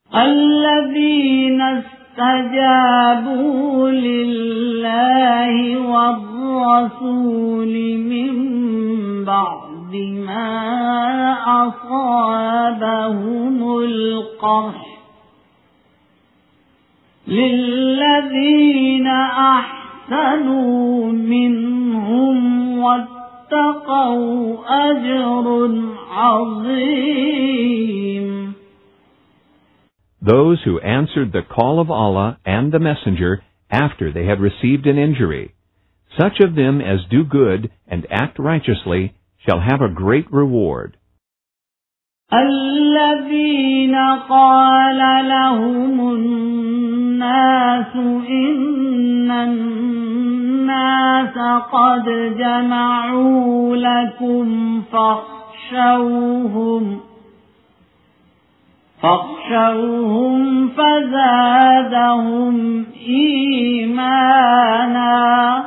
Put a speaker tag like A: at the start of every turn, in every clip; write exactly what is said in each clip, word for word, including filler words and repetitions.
A: الذين استجابوا لله والرسول من بعد ما أصابهم القرح للذين أحسنوا منهم واتقوا أجر عظيم.
B: Those who answered the call of Allah and the Messenger after they had received an injury, such of them as do good and act righteously shall have a great reward.
A: الذين قال لهم الناس إن الناس قد جمعوا لكم فاخشوهم فاخشوهم فزادهم إيمانا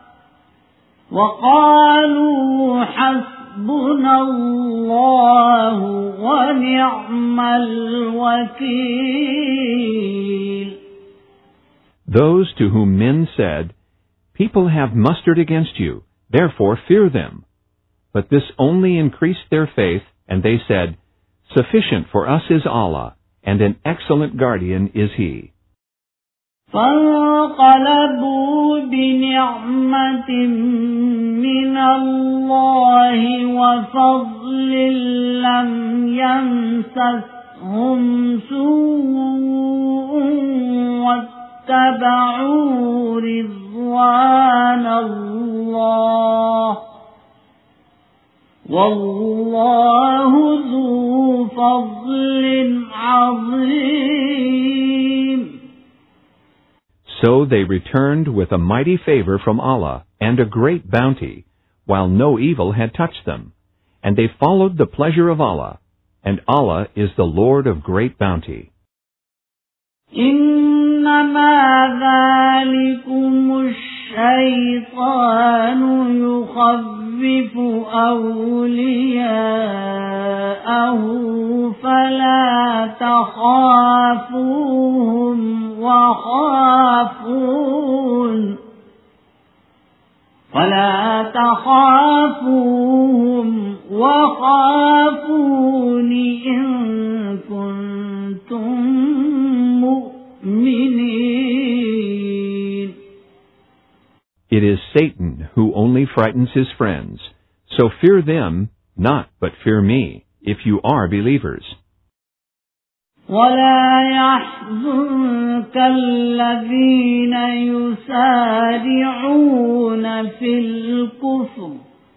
A: وقالوا حسبنا الله ونعم الوكيل.
B: Those to whom men said, "People have mustered against you, therefore fear them." But this only increased their faith, and they said, "Sufficient for us is Allah, and an excellent guardian is He."
A: فانقلبوا بنعمة من الله وفضل لم يمسسهم سوء واتبعوا رضوان الله والله ذو فضل عظيم.
B: So they returned with a mighty favor from Allah and a great bounty, while no evil had touched them. And they followed the pleasure of Allah, and Allah is the Lord of great bounty.
A: إنما ذلكم الشيطان يخوف أولياءه فلا تخافوهم وخافون فلا تخافوهم وخافون إن كنتم مؤمنين.
B: It is Satan who only frightens his friends, so fear them, not but fear me, if you are believers.
A: ولا يحزنك الذين يسارعون في الكفر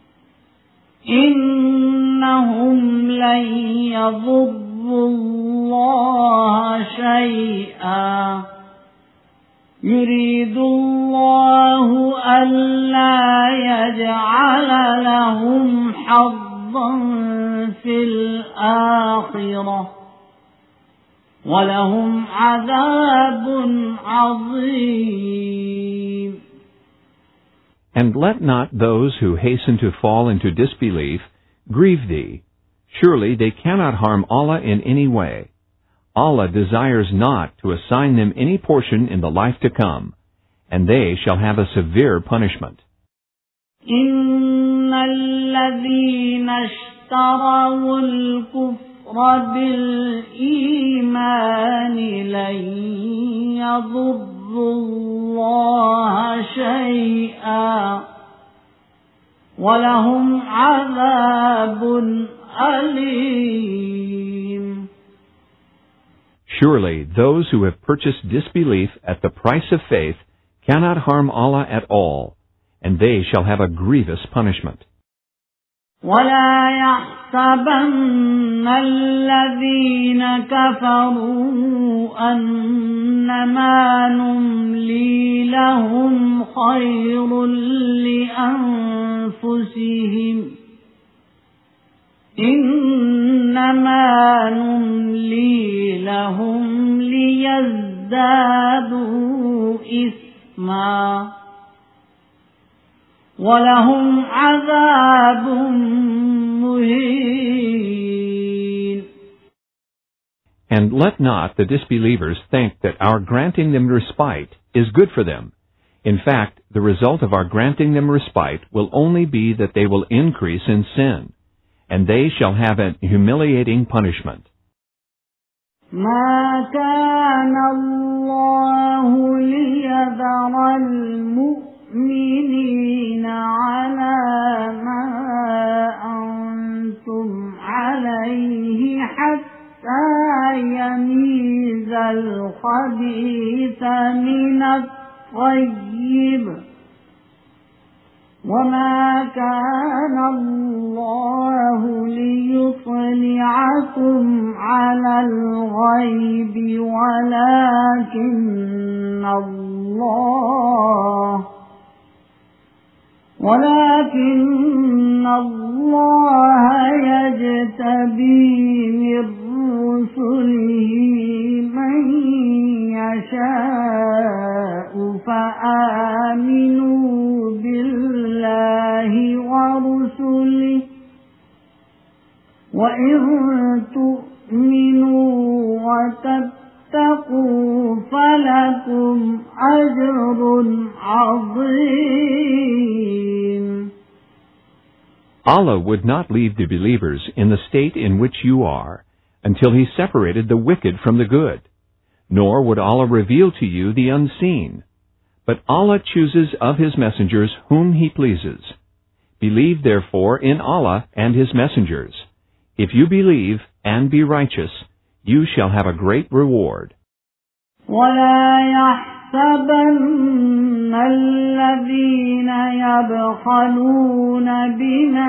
A: إنهم لن يضروا الله شيئا يريد الله ألا يجعل لهم حظا في الآخرة وَلَهُمْ عَذَابٌ عَظِيمٌ.
B: And let not those who hasten to fall into disbelief grieve thee. Surely they cannot harm Allah in any way. Allah desires not to assign them any portion in the life to come, and they shall have a severe punishment.
A: إِنَّ الَّذِينَ اشْتَرَوُا الْكُفْرَ وَبِالْإِيمَانِ لَن يَضُرُّوا اللَّهَ شَيْئًا وَلَهُمْ عَذَابٌ أَلِيمٌ.
B: Surely those who have purchased disbelief at the price of faith cannot harm Allah at all, and they shall have a grievous punishment.
A: وَلَا يَحْسَبَنَّ الَّذِينَ كَفَرُوا أَنَّمَا نُمْلِي لَهُمْ خَيْرٌ لِأَنفُسِهِمْ إِنَّمَا نُمْلِي لَهُمْ لِيَزْدَادُوا إِثْمًا وَلَهُمْ عَذَابٌ مُهِينٌ.
B: And let not the disbelievers think that our granting them respite is good for them. In fact, the result of our granting them respite will only be that they will increase in sin, and they shall have a humiliating punishment.
A: ما كان الله ليذر المؤمنين على ما أنتم عليه حتى يميز الخبيث من الطيب وما كان الله ليطلعكم على الغيب ولكن الله ولكن الله يجتبي من رسله من يشاء فآمنوا بالله ورسله وإن تؤمنوا وتتقوا فلكم أجر عظيم.
B: Allah would not leave the believers in the state in which you are until He separated the wicked from the good, nor would Allah reveal to you the unseen. But Allah chooses of His messengers whom He pleases. Believe therefore in Allah and His messengers. If you believe and be righteous, you shall have a great reward.
A: ولا يحسبن الذين يبخلون بما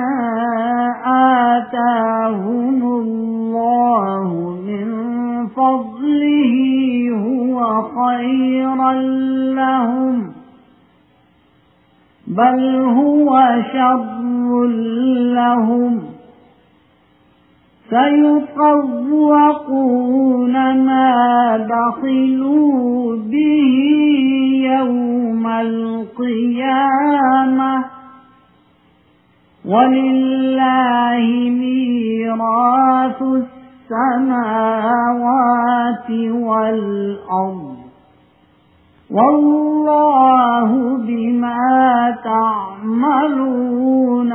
A: آتاهم الله من فضله هو خيرا لهم بل هو شر لهم سيطوقون ما بخلوا به يوم القيامة ولله ميراث السماوات والأرض والله بما تعملون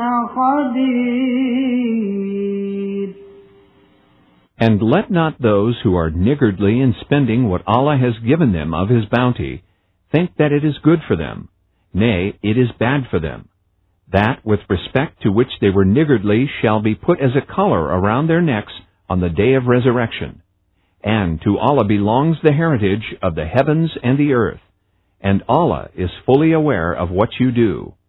A: خبير.
B: And let not those who are niggardly in spending what Allah has given them of His bounty think that it is good for them. Nay, it is bad for them. That with respect to which they were niggardly shall be put as a collar around their necks on the day of resurrection. And to Allah belongs the heritage of the heavens and the earth, and Allah is fully aware of what you do.